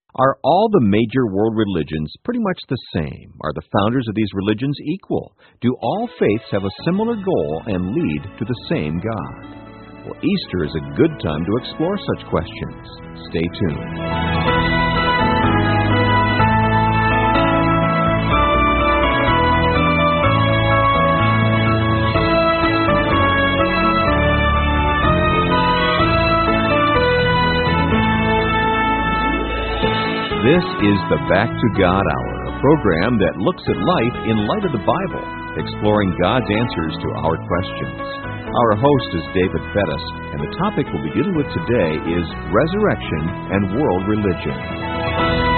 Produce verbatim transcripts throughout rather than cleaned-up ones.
Are all the major world religions pretty much the same? Are the founders of these religions equal? Do all faiths have a similar goal and lead to the same God? Well, Easter is a good time to explore such questions. Stay tuned. This is the Back to God Hour, a program that looks at life in light of the Bible, exploring God's answers to our questions. Our host is David Bettis, and the topic we'll be dealing with today is resurrection and world religion.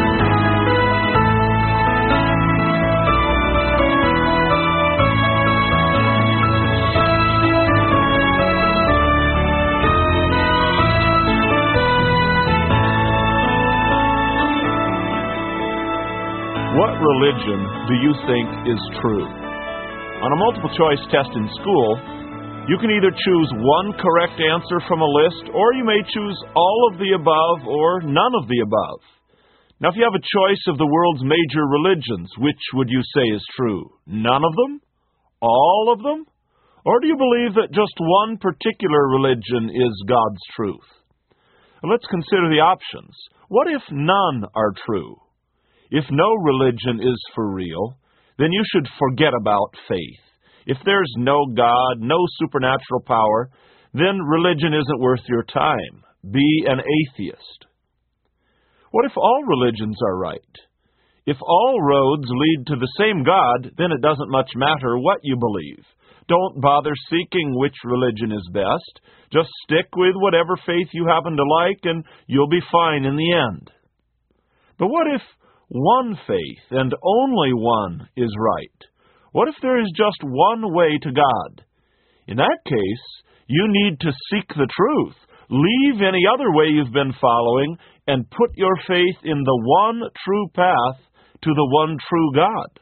What religion do you think is true? On a multiple-choice test in school, you can either choose one correct answer from a list, or you may choose all of the above or none of the above. Now, if you have a choice of the world's major religions, which would you say is true? None of them? All of them? Or do you believe that just one particular religion is God's truth? Well, let's consider the options. What if none are true? If no religion is for real, then you should forget about faith. If there's no God, no supernatural power, then religion isn't worth your time. Be an atheist. What if all religions are right? If all roads lead to the same God, then it doesn't much matter what you believe. Don't bother seeking which religion is best. Just stick with whatever faith you happen to like, and you'll be fine in the end. But what if one faith, and only one, is right? What if there is just one way to God? In that case, you need to seek the truth. Leave any other way you've been following, and put your faith in the one true path to the one true God.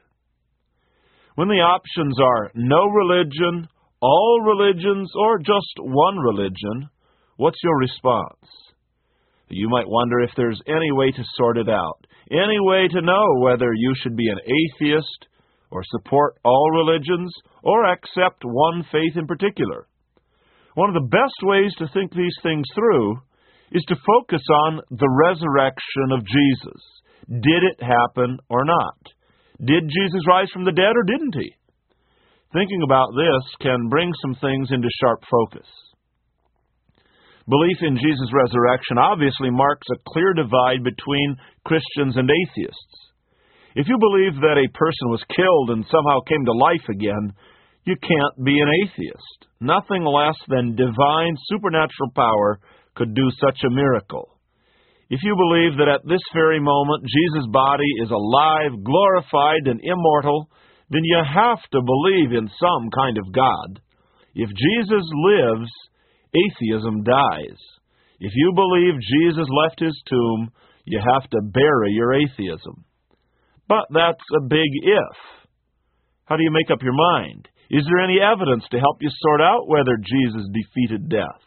When the options are no religion, all religions, or just one religion, what's your response? You might wonder if there's any way to sort it out, any way to know whether you should be an atheist or support all religions or accept one faith in particular. One of the best ways to think these things through is to focus on the resurrection of Jesus. Did it happen or not? Did Jesus rise from the dead or didn't he? Thinking about this can bring some things into sharp focus. Belief in Jesus' resurrection obviously marks a clear divide between Christians and atheists. If you believe that a person was killed and somehow came to life again, you can't be an atheist. Nothing less than divine supernatural power could do such a miracle. If you believe that at this very moment Jesus' body is alive, glorified, and immortal, then you have to believe in some kind of God. If Jesus lives, atheism dies. If you believe Jesus left his tomb, you have to bury your atheism. But that's a big if. How do you make up your mind? Is there any evidence to help you sort out whether Jesus defeated death?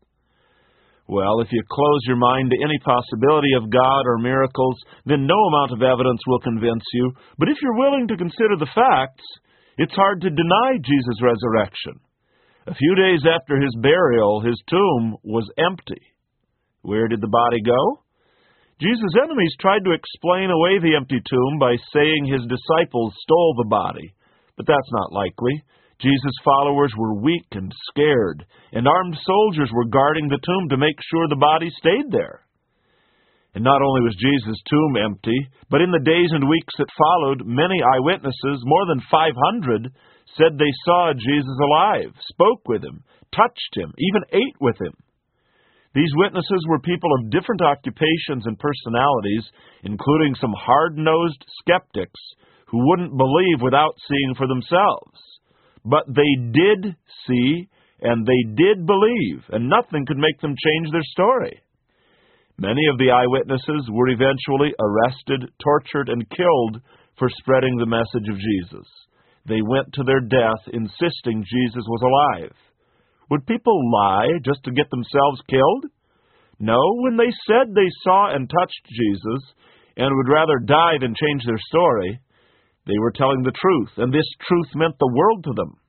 Well, if you close your mind to any possibility of God or miracles, then no amount of evidence will convince you. But if you're willing to consider the facts, it's hard to deny Jesus' resurrection. A few days after his burial, his tomb was empty. Where did the body go? Jesus' enemies tried to explain away the empty tomb by saying his disciples stole the body, but that's not likely. Jesus' followers were weak and scared, and armed soldiers were guarding the tomb to make sure the body stayed there. And not only was Jesus' tomb empty, but in the days and weeks that followed, many eyewitnesses, more than five hundred, said they saw Jesus alive, spoke with him, touched him, even ate with him. These witnesses were people of different occupations and personalities, including some hard-nosed skeptics who wouldn't believe without seeing for themselves. But they did see, and they did believe, and nothing could make them change their story. Many of the eyewitnesses were eventually arrested, tortured, and killed for spreading the message of Jesus. They went to their death insisting Jesus was alive. Would people lie just to get themselves killed? No, when they said they saw and touched Jesus and would rather die than change their story, they were telling the truth, and this truth meant the world to them.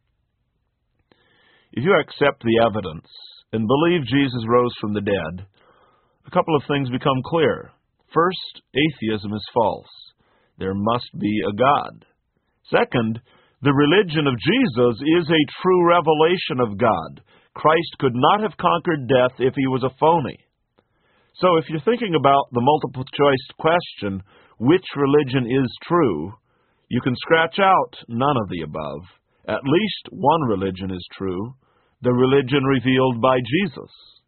If you accept the evidence and believe Jesus rose from the dead, a couple of things become clear. First, atheism is false. There must be a God. Second, the religion of Jesus is a true revelation of God. Christ could not have conquered death if he was a phony. So if you're thinking about the multiple choice question, which religion is true, you can scratch out none of the above. At least one religion is true, the religion revealed by Jesus.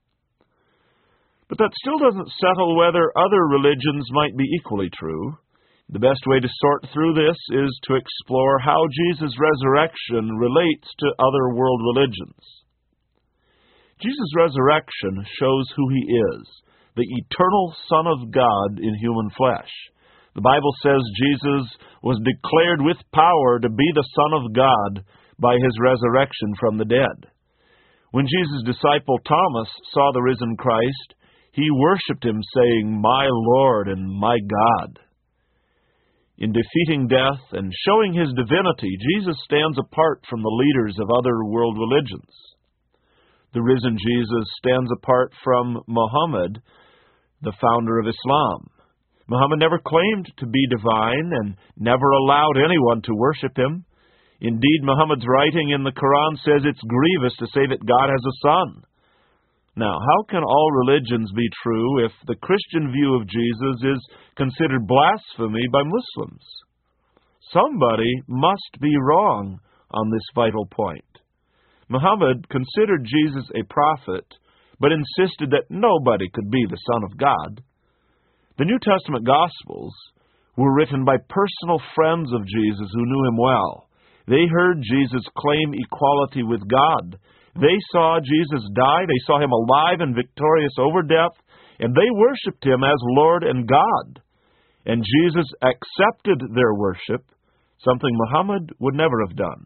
But that still doesn't settle whether other religions might be equally true. The best way to sort through this is to explore how Jesus' resurrection relates to other world religions. Jesus' resurrection shows who he is, the eternal Son of God in human flesh. The Bible says Jesus was declared with power to be the Son of God by his resurrection from the dead. When Jesus' disciple Thomas saw the risen Christ, he worshipped him, saying, "My Lord and my God." In defeating death and showing his divinity, Jesus stands apart from the leaders of other world religions. The risen Jesus stands apart from Muhammad, the founder of Islam. Muhammad never claimed to be divine and never allowed anyone to worship him. Indeed, Muhammad's writing in the Quran says it's grievous to say that God has a son. Now, how can all religions be true if the Christian view of Jesus is considered blasphemy by Muslims? Somebody must be wrong on this vital point. Muhammad considered Jesus a prophet, but insisted that nobody could be the Son of God. The New Testament Gospels were written by personal friends of Jesus who knew him well. They heard Jesus claim equality with God. They saw Jesus die, they saw him alive and victorious over death, and they worshipped him as Lord and God. And Jesus accepted their worship, something Muhammad would never have done.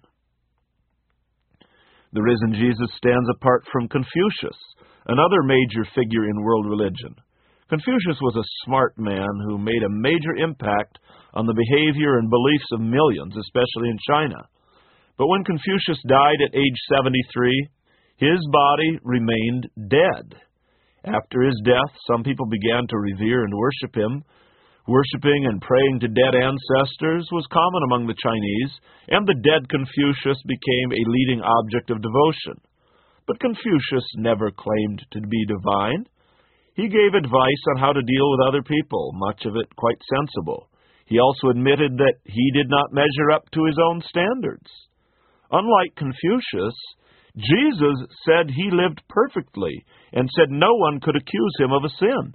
The risen Jesus stands apart from Confucius, another major figure in world religion. Confucius was a smart man who made a major impact on the behavior and beliefs of millions, especially in China. But when Confucius died at age seventy-three, his body remained dead. After his death, some people began to revere and worship him. Worshipping and praying to dead ancestors was common among the Chinese, and the dead Confucius became a leading object of devotion. But Confucius never claimed to be divine. He gave advice on how to deal with other people, much of it quite sensible. He also admitted that he did not measure up to his own standards. Unlike Confucius, Jesus said he lived perfectly and said no one could accuse him of a sin.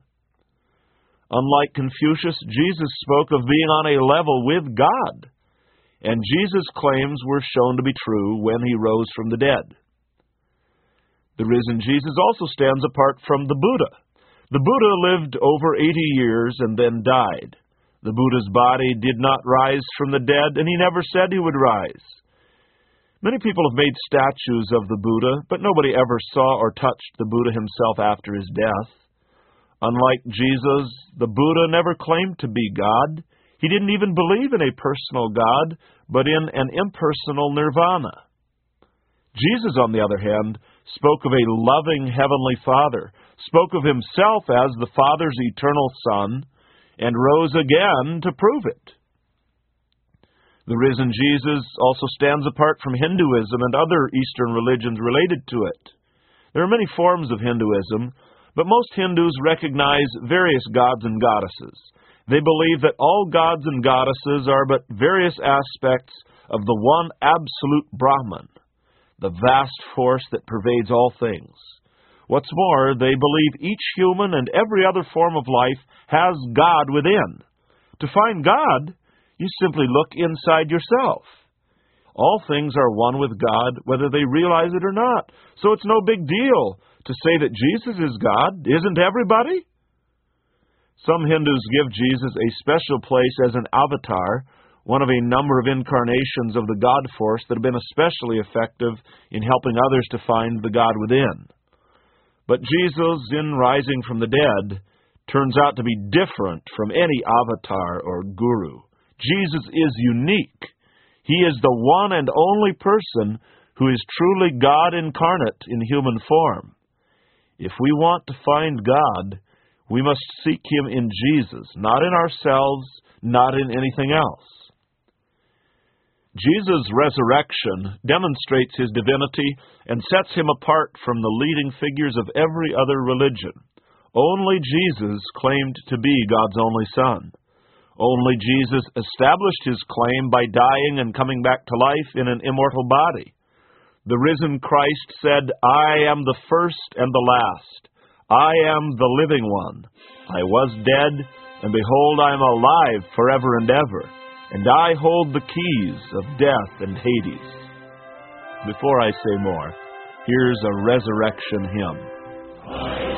Unlike Confucius, Jesus spoke of being on a level with God, and Jesus' claims were shown to be true when he rose from the dead. The risen Jesus also stands apart from the Buddha. The Buddha lived over eighty years and then died. The Buddha's body did not rise from the dead, and he never said he would rise. Many people have made statues of the Buddha, but nobody ever saw or touched the Buddha himself after his death. Unlike Jesus, the Buddha never claimed to be God. He didn't even believe in a personal God, but in an impersonal nirvana. Jesus, on the other hand, spoke of a loving Heavenly Father, spoke of himself as the Father's eternal Son, and rose again to prove it. The risen Jesus also stands apart from Hinduism and other Eastern religions related to it. There are many forms of Hinduism, but most Hindus recognize various gods and goddesses. They believe that all gods and goddesses are but various aspects of the one absolute Brahman, the vast force that pervades all things. What's more, they believe each human and every other form of life has God within. To find God, you simply look inside yourself. All things are one with God, whether they realize it or not. So it's no big deal to say that Jesus is God. Isn't everybody? Some Hindus give Jesus a special place as an avatar, one of a number of incarnations of the God force that have been especially effective in helping others to find the God within. But Jesus, in rising from the dead, turns out to be different from any avatar or guru. Jesus is unique. He is the one and only person who is truly God incarnate in human form. If we want to find God, we must seek Him in Jesus, not in ourselves, not in anything else. Jesus' resurrection demonstrates His divinity and sets Him apart from the leading figures of every other religion. Only Jesus claimed to be God's only Son. Only Jesus established His claim by dying and coming back to life in an immortal body. The risen Christ said, "I am the first and the last. I am the living one. I was dead, and behold, I am alive forever and ever, and I hold the keys of death and Hades." Before I say more, here's a resurrection hymn.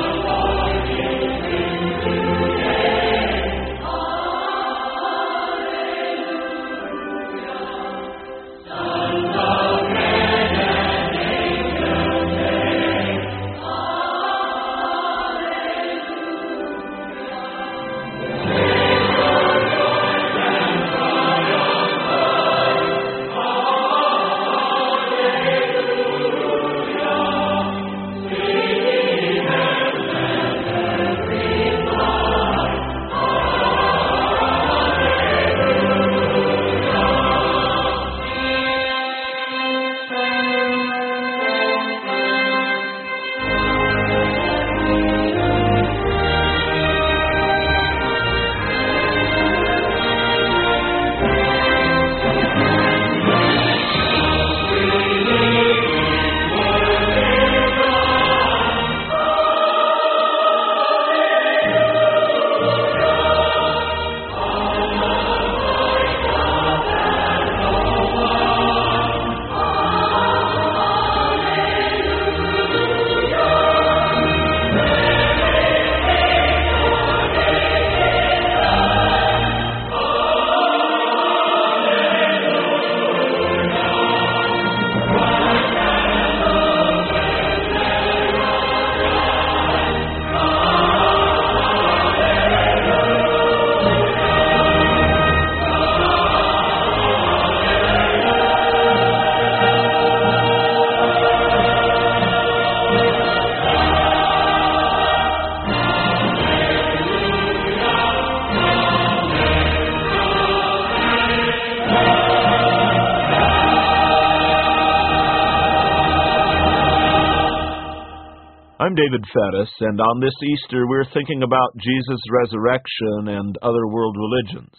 I'm David Fettis, and on this Easter we're thinking about Jesus' resurrection and other world religions.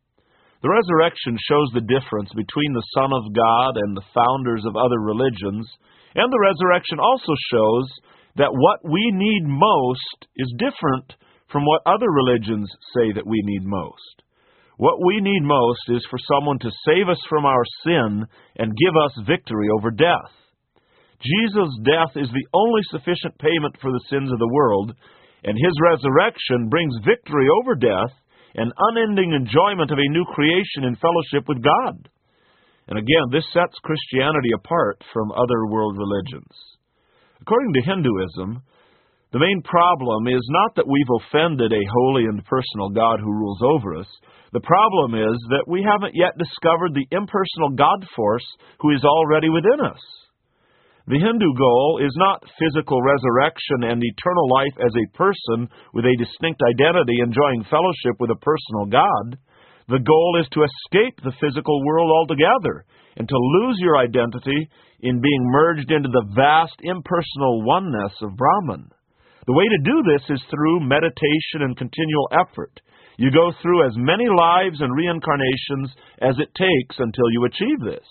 The resurrection shows the difference between the Son of God and the founders of other religions, and the resurrection also shows that what we need most is different from what other religions say that we need most. What we need most is for someone to save us from our sin and give us victory over death. Jesus' death is the only sufficient payment for the sins of the world, and His resurrection brings victory over death and unending enjoyment of a new creation in fellowship with God. And again, this sets Christianity apart from other world religions. According to Hinduism, the main problem is not that we've offended a holy and personal God who rules over us. The problem is that we haven't yet discovered the impersonal God force who is already within us. The Hindu goal is not physical resurrection and eternal life as a person with a distinct identity enjoying fellowship with a personal God. The goal is to escape the physical world altogether and to lose your identity in being merged into the vast impersonal oneness of Brahman. The way to do this is through meditation and continual effort. You go through as many lives and reincarnations as it takes until you achieve this.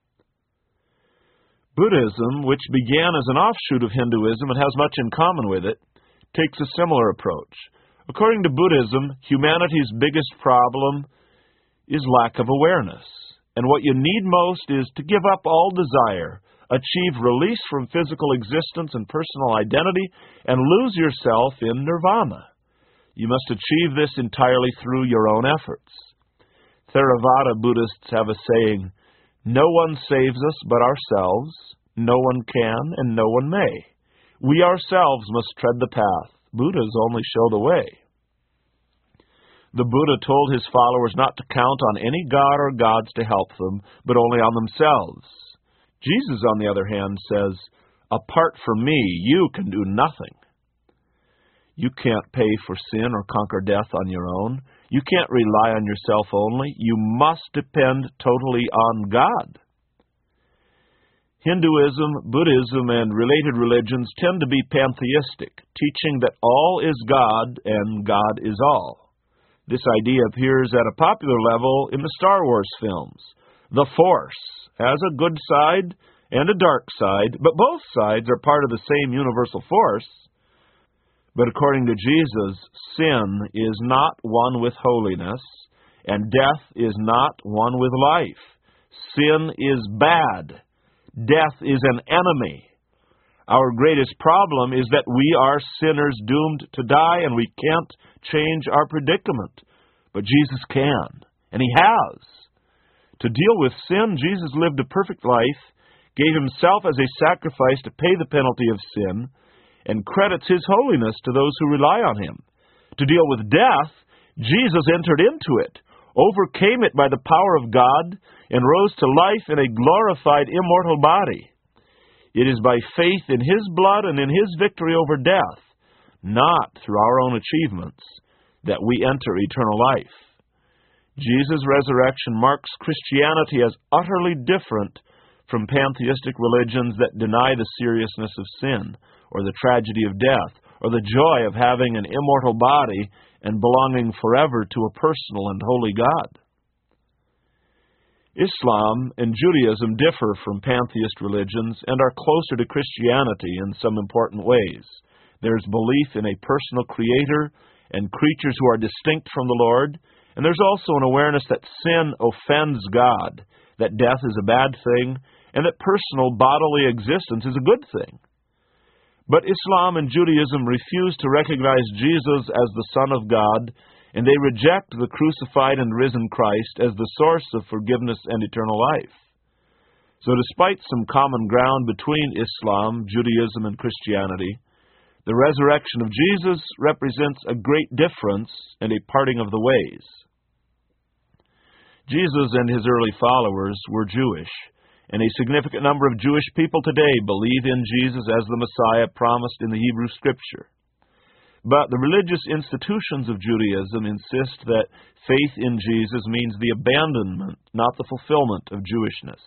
Buddhism, which began as an offshoot of Hinduism and has much in common with it, takes a similar approach. According to Buddhism, humanity's biggest problem is lack of awareness. And what you need most is to give up all desire, achieve release from physical existence and personal identity, and lose yourself in nirvana. You must achieve this entirely through your own efforts. Theravada Buddhists have a saying, "No one saves us but ourselves. No one can and no one may. We ourselves must tread the path. Buddhas only show the way. The Buddha told his followers not to count on any god or gods to help them, but only on themselves. Jesus, on the other hand, says, "Apart from me, you can do nothing." You can't pay for sin or conquer death on your own. You can't rely on yourself only. You must depend totally on God. Hinduism, Buddhism, and related religions tend to be pantheistic, teaching that all is God and God is all. This idea appears at a popular level in the Star Wars films. The Force has a good side and a dark side, but both sides are part of the same universal force. But according to Jesus, sin is not one with holiness, and death is not one with life. Sin is bad. Death is an enemy. Our greatest problem is that we are sinners doomed to die, and we can't change our predicament. But Jesus can, and He has. To deal with sin, Jesus lived a perfect life, gave Himself as a sacrifice to pay the penalty of sin, and credits His holiness to those who rely on Him. To deal with death, Jesus entered into it, overcame it by the power of God, and rose to life in a glorified immortal body. It is by faith in His blood and in His victory over death, not through our own achievements, that we enter eternal life. Jesus' resurrection marks Christianity as utterly different from pantheistic religions that deny the seriousness of sin, or the tragedy of death, or the joy of having an immortal body and belonging forever to a personal and holy God. Islam and Judaism differ from pantheist religions and are closer to Christianity in some important ways. There's belief in a personal creator and creatures who are distinct from the Lord, and there's also an awareness that sin offends God, that death is a bad thing, and that personal bodily existence is a good thing. But Islam and Judaism refuse to recognize Jesus as the Son of God, and they reject the crucified and risen Christ as the source of forgiveness and eternal life. So despite some common ground between Islam, Judaism, and Christianity, the resurrection of Jesus represents a great difference and a parting of the ways. Jesus and His early followers were Jewish, and a significant number of Jewish people today believe in Jesus as the Messiah promised in the Hebrew Scripture. But the religious institutions of Judaism insist that faith in Jesus means the abandonment, not the fulfillment of Jewishness.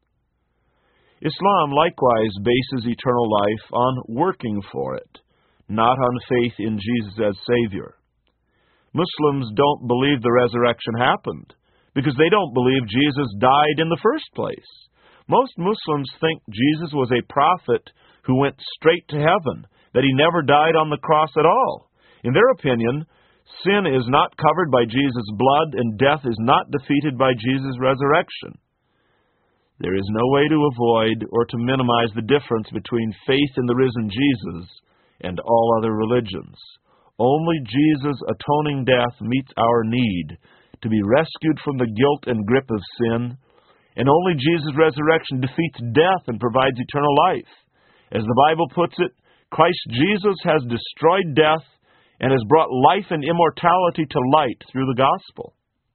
Islam likewise bases eternal life on working for it, not on faith in Jesus as Savior. Muslims don't believe the resurrection happened because they don't believe Jesus died in the first place. Most Muslims think Jesus was a prophet who went straight to heaven, that He never died on the cross at all. In their opinion, sin is not covered by Jesus' blood, and death is not defeated by Jesus' resurrection. There is no way to avoid or to minimize the difference between faith in the risen Jesus and all other religions. Only Jesus' atoning death meets our need to be rescued from the guilt and grip of sin, and only Jesus' resurrection defeats death and provides eternal life. As the Bible puts it, Christ Jesus has destroyed death and has brought life and immortality to light through the gospel.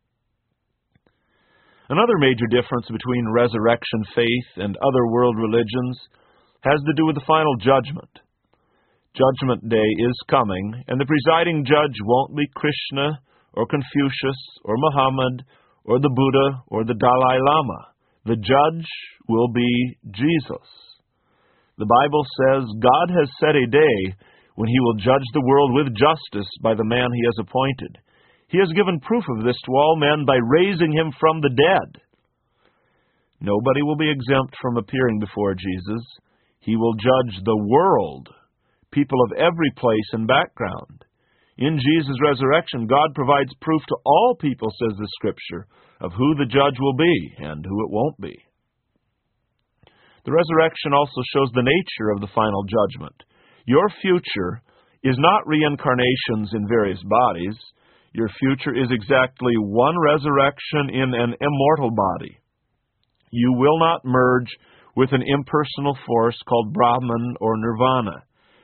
Another major difference between resurrection faith and other world religions has to do with the final judgment. Judgment Day is coming, and the presiding judge won't be Krishna or Confucius or Muhammad or the Buddha or the Dalai Lama. The judge will be Jesus. The Bible says God has set a day when He will judge the world with justice by the man He has appointed. He has given proof of this to all men by raising Him from the dead. Nobody will be exempt from appearing before Jesus. He will judge the world, people of every place and background. In Jesus' resurrection, God provides proof to all people, says the Scripture, of who the judge will be and who it won't be. The resurrection also shows the nature of the final judgment. Your future is not reincarnations in various bodies. Your future is exactly one resurrection in an immortal body. You will not merge with an impersonal force called Brahman or Nirvana.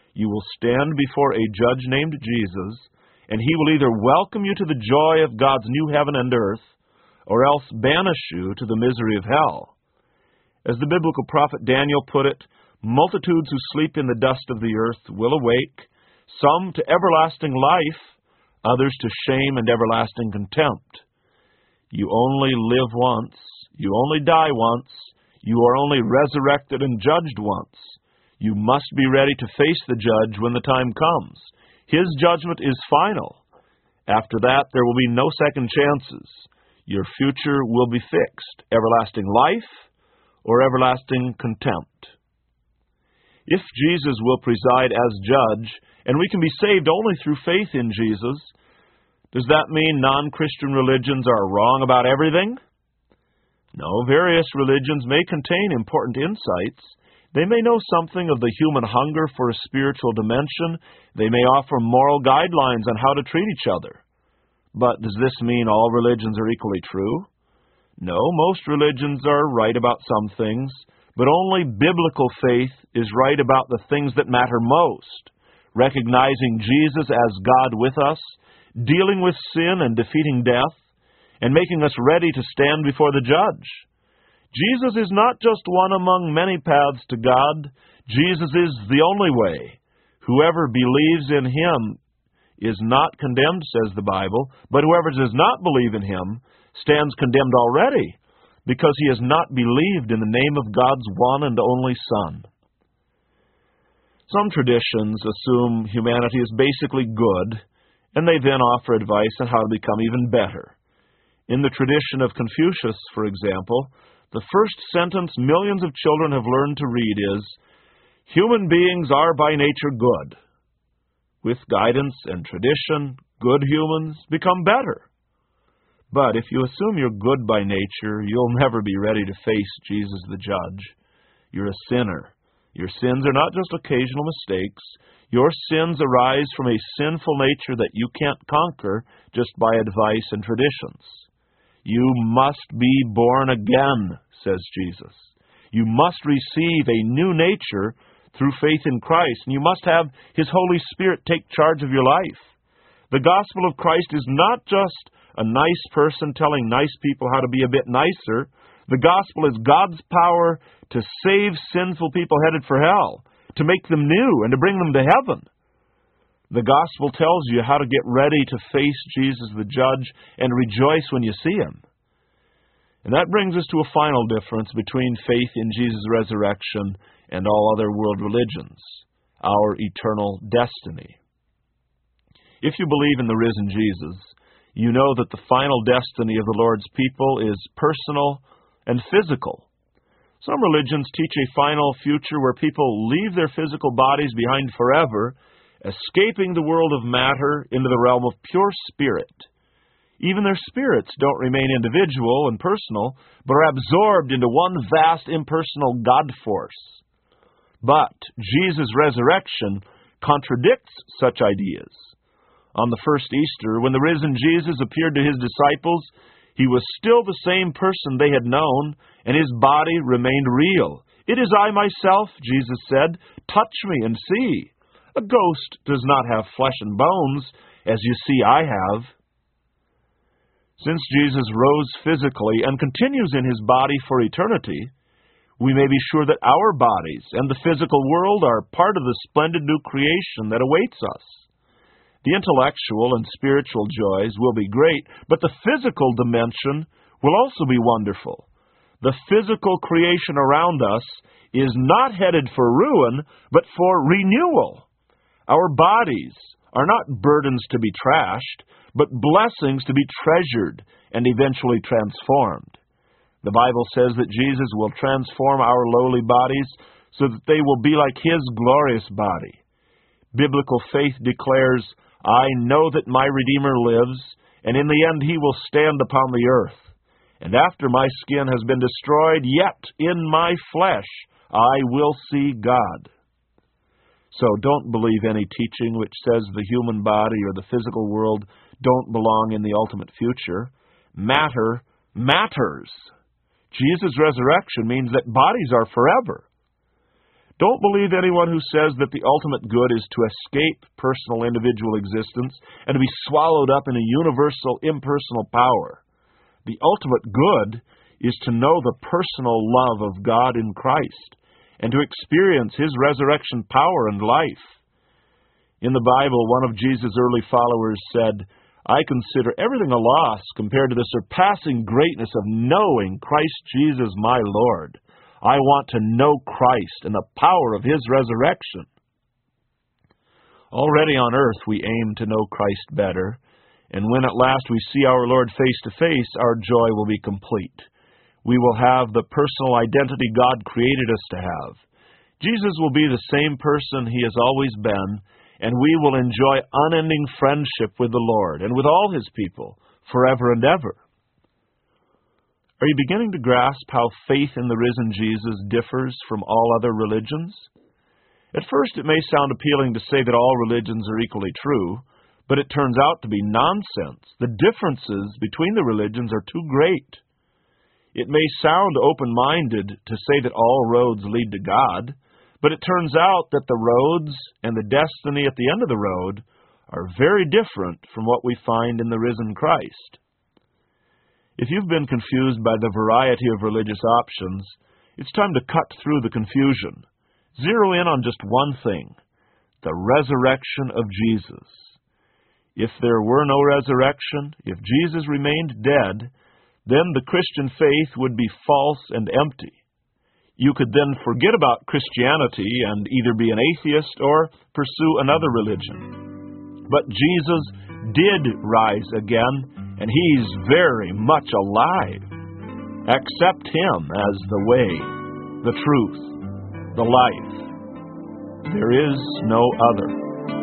You will stand before a judge named Jesus, and he will either welcome you to the joy of God's new heaven and earth, or else banish you to the misery of hell. As the biblical prophet Daniel put it, multitudes who sleep in the dust of the earth will awake, some to everlasting life, others to shame and everlasting contempt. You only live once, you only die once, you are only resurrected and judged once. You must be ready to face the judge when the time comes. His judgment is final. After that, there will be no second chances. Your future will be fixed, everlasting life or everlasting contempt. If Jesus will preside as judge, and we can be saved only through faith in Jesus, does that mean non-Christian religions are wrong about everything? No, various religions may contain important insights. They may know something of the human hunger for a spiritual dimension. They may offer moral guidelines on how to treat each other. But does this mean all religions are equally true? No, most religions are right about some things, but only biblical faith is right about the things that matter most, recognizing Jesus as God with us, dealing with sin and defeating death, and making us ready to stand before the judge. Jesus is not just one among many paths to God. Jesus is the only way. Whoever believes in him is not condemned, says the Bible, but whoever does not believe in him stands condemned already, because he has not believed in the name of God's one and only Son. Some traditions assume humanity is basically good, and they then offer advice on how to become even better. In the tradition of Confucius, for example, the first sentence millions of children have learned to read is, "Human beings are by nature good. With guidance and tradition, good humans become better." But if you assume you're good by nature, you'll never be ready to face Jesus the judge. You're a sinner. Your sins are not just occasional mistakes. Your sins arise from a sinful nature that you can't conquer just by advice and traditions. You must be born again, says Jesus. You must receive a new nature through faith in Christ, and you must have His Holy Spirit take charge of your life. The gospel of Christ is not just a nice person telling nice people how to be a bit nicer. The gospel is God's power to save sinful people headed for hell, to make them new and to bring them to heaven. The gospel tells you how to get ready to face Jesus the judge and rejoice when you see Him. And that brings us to a final difference between faith in Jesus' resurrection and all other world religions: our eternal destiny. If you believe in the risen Jesus, you know that the final destiny of the Lord's people is personal and physical. Some religions teach a final future where people leave their physical bodies behind forever, escaping the world of matter into the realm of pure spirit. Even their spirits don't remain individual and personal, but are absorbed into one vast impersonal God force. But Jesus' resurrection contradicts such ideas. On the first Easter, when the risen Jesus appeared to His disciples, He was still the same person they had known, and His body remained real. "It is I myself," Jesus said. "Touch me and see." A ghost does not have flesh and bones, as you see I have. Since Jesus rose physically and continues in His body for eternity, we may be sure that our bodies and the physical world are part of the splendid new creation that awaits us. The intellectual and spiritual joys will be great, but the physical dimension will also be wonderful. The physical creation around us is not headed for ruin, but for renewal. Our bodies are not burdens to be trashed, but blessings to be treasured and eventually transformed. The Bible says that Jesus will transform our lowly bodies so that they will be like His glorious body. Biblical faith declares, "I know that my Redeemer lives, and in the end He will stand upon the earth. And after my skin has been destroyed, yet in my flesh I will see God." So don't believe any teaching which says the human body or the physical world don't belong in the ultimate future. Matter matters. Jesus' resurrection means that bodies are forever. Don't believe anyone who says that the ultimate good is to escape personal individual existence and to be swallowed up in a universal impersonal power. The ultimate good is to know the personal love of God in Christ and to experience His resurrection power and life. In the Bible, one of Jesus' early followers said, "I consider everything a loss compared to the surpassing greatness of knowing Christ Jesus my Lord. I want to know Christ and the power of His resurrection." Already on earth we aim to know Christ better, and when at last we see our Lord face to face, our joy will be complete. We will have the personal identity God created us to have. Jesus will be the same person He has always been, and we will enjoy unending friendship with the Lord and with all His people forever and ever. Are you beginning to grasp how faith in the risen Jesus differs from all other religions? At first it may sound appealing to say that all religions are equally true, but it turns out to be nonsense. The differences between the religions are too great. It may sound open-minded to say that all roads lead to God, but it turns out that the roads and the destiny at the end of the road are very different from what we find in the risen Christ. If you've been confused by the variety of religious options, it's time to cut through the confusion. Zero in on just one thing: the resurrection of Jesus. If there were no resurrection, if Jesus remained dead, then the Christian faith would be false and empty. You could then forget about Christianity and either be an atheist or pursue another religion. But Jesus did rise again, and He's very much alive. Accept Him as the way, the truth, the life. There is no other.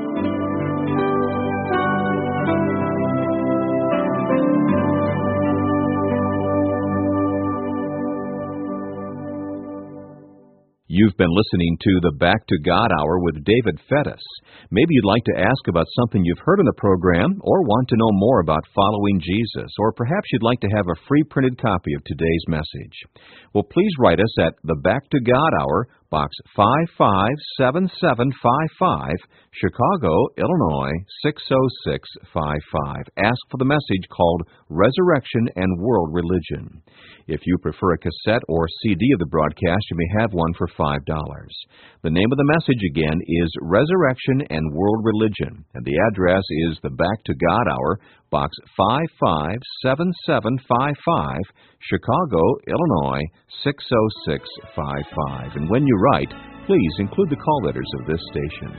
You've been listening to the Back to God Hour with David Fettis. Maybe you'd like to ask about something you've heard on the program or want to know more about following Jesus, or perhaps you'd like to have a free printed copy of today's message. Well, please write us at the Back to God Hour, Box five five seven seven five five, Chicago, Illinois six oh six five five. Ask for the message called Resurrection and World Religion. If you prefer a cassette or C D of the broadcast, you may have one for five dollars. The name of the message again is Resurrection and World Religion, and the address is the Back to God Hour, Box five five seven seven five five, Chicago, Illinois six oh six five five. And when you write, please include the call letters of this station.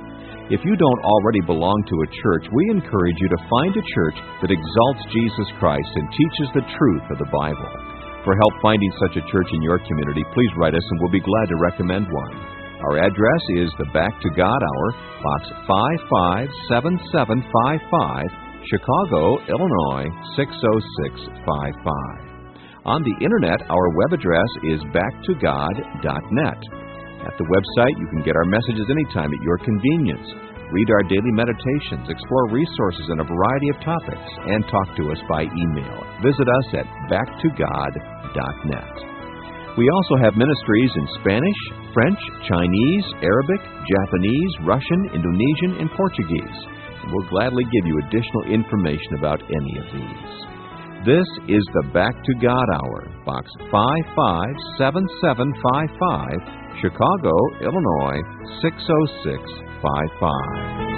If you don't already belong to a church, we encourage you to find a church that exalts Jesus Christ and teaches the truth of the Bible. For help finding such a church in your community, please write us and we'll be glad to recommend one. Our address is the Back to God Hour, Box five five seven seven five five, Chicago, Illinois six oh six five five. On the Internet, our web address is back to god dot net. At the website, you can get our messages anytime at your convenience, read our daily meditations, explore resources on a variety of topics, and talk to us by email. Visit us at back to god dot net. We also have ministries in Spanish, French, Chinese, Arabic, Japanese, Russian, Indonesian, and Portuguese. And we'll gladly give you additional information about any of these. This is the Back to God Hour, Box five five seven seven five five, Chicago, Illinois six oh six five five.